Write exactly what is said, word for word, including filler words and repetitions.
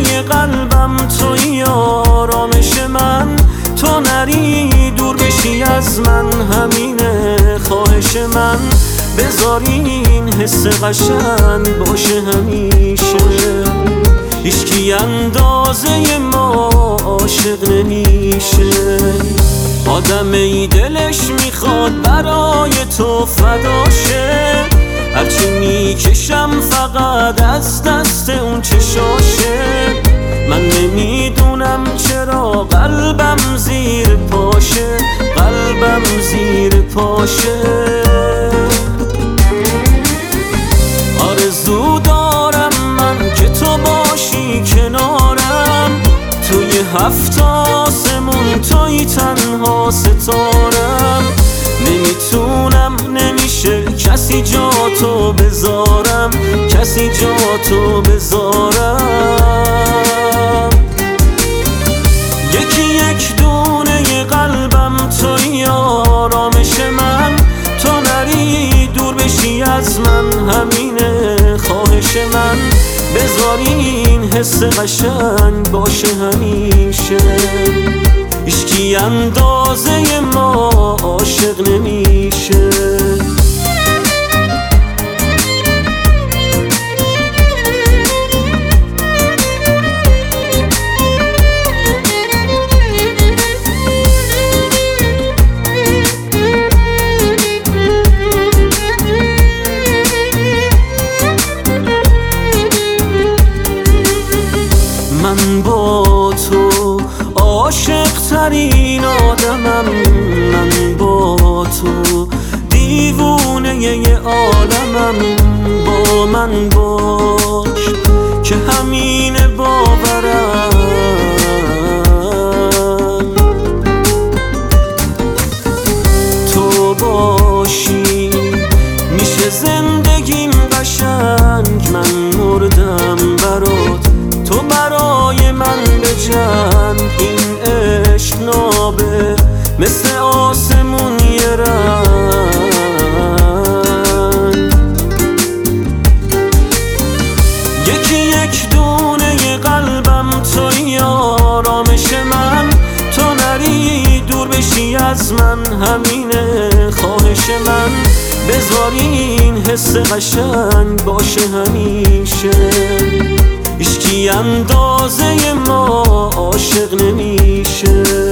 دونه قلبم توی آرامش من، تو نری دور بشی از من، همینه خواهش من. بذار این حس قشنگ باشه همیشه، هیچکی اندازه ما عاشق نمیشه. آدم ای دلش میخواد برای تو فداشه، هرچی میکشم فقط از دست اون چشاشه. من نمیدونم چرا قلبم زیر پاشه، قلبم زیر پاشه. آرزو دارم من که تو باشی کنارم، توی هفت آسمون توی تنها ستارم. نمیتونم نمیشه کسی جا تو بذارم، کسی جا تو بذارم. یکی یک دونه قلبم توی آرامش من، تو نری دور بشی از من، همینه خواهش من. بذار این حس قشنگ باشه همیشه، هیچکی اندازه ما عاشق نمیشه. من با تو عاشق ترین آدمم، من با تو دیوونه ی عالمم. با من باش که همین باورم، تو باشی میشه زندگیم قشنگ. من مردم برات، تو برای من بجنگ. این عشق نابه مثل آسمون یه رنگ، یکی یک دونه قلبم توی آرامش من، تو نری دور بشی از من، همینه خواهش من. بذار این حس قشنگ باشه همیشه، هیچکی اندازه ما عاشق نمیشه.